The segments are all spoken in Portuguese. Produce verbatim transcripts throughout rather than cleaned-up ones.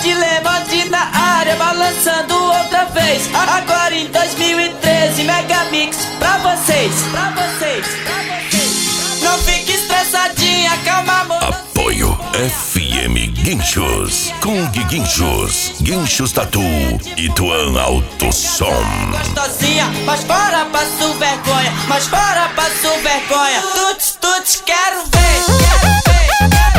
Dilemante na área, balançando outra vez. Agora em dois mil e treze, Megamix pra vocês, pra vocês, pra vocês. Não fique estressadinha, calma amor. Apoio F M Guinchos, Kung Guinchos, Guinchos Tatu e Tuan Alto Som. Gostosinha, mas fora passo vergonha, mas fora passo vergonha. Tuts, tuts, quero ver, quero ver, quero ver.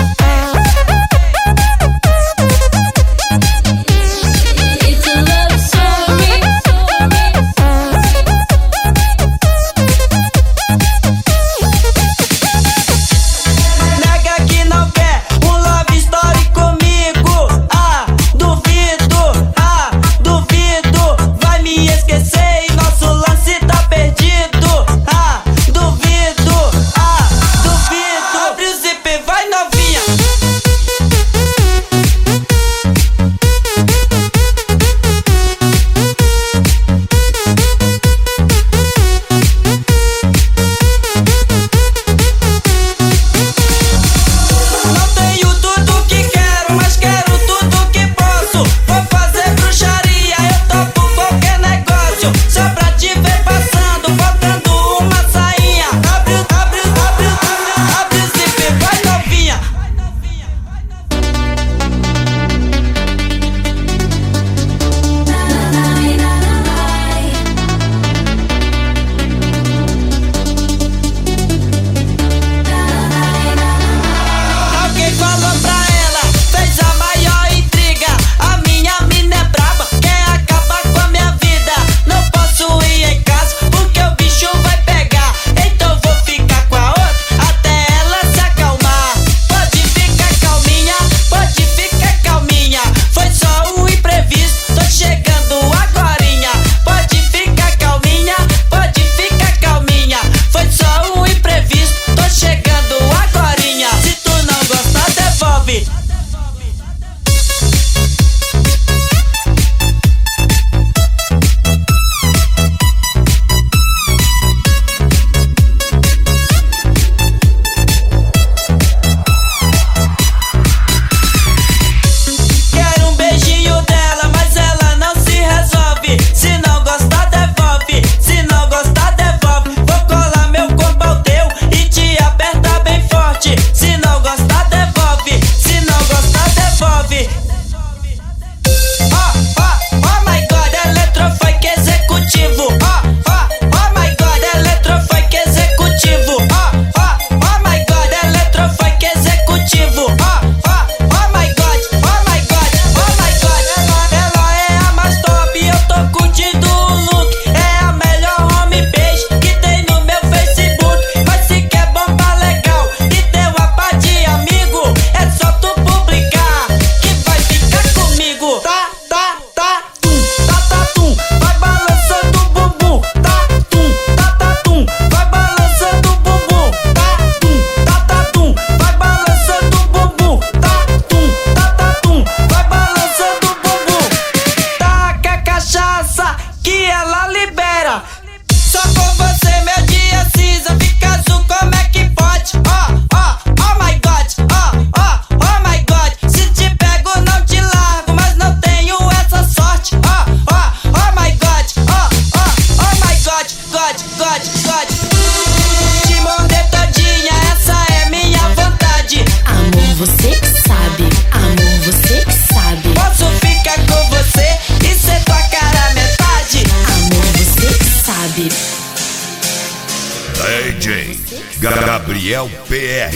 D J Gabriel P R.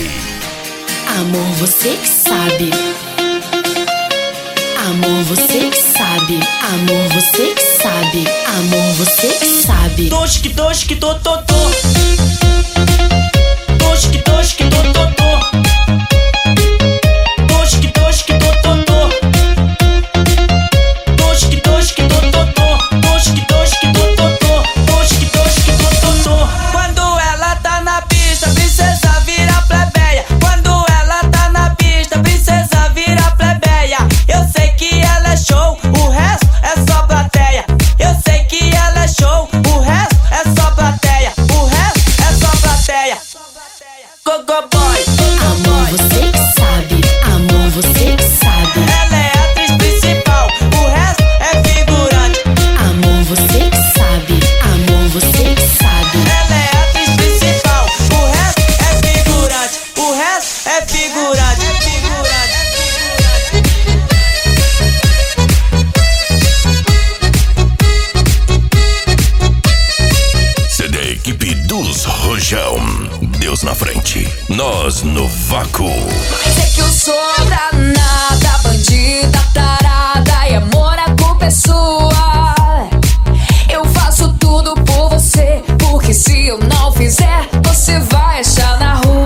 Amor, você que sabe. Amor, você que sabe. Amor, você que sabe. Amor, você que sabe. Tosque, tosque, to, to, to. Tosque, tosque, to, to, to. Tosque, tosque, to, to, to. Tosque, tosque, to, to, to. Tosque, tosque, to, to, to. Tosque, tosque, to, to, to. Quando ela tá na pista, princesa vira plebeia. Quando ela tá na pista, princesa vira plebeia. Eu sei que ela é show, o resto é só plateia. Eu sei que ela é show, o resto é só plateia. O resto é só plateia. Go, go, boy. Amor, equipe dos Rojão. Deus na frente, nós no vácuo. Mas é que eu sou danada, bandida, tarada, e amor, a culpa é sua. Eu faço tudo por você, porque se eu não fizer, você vai achar na rua.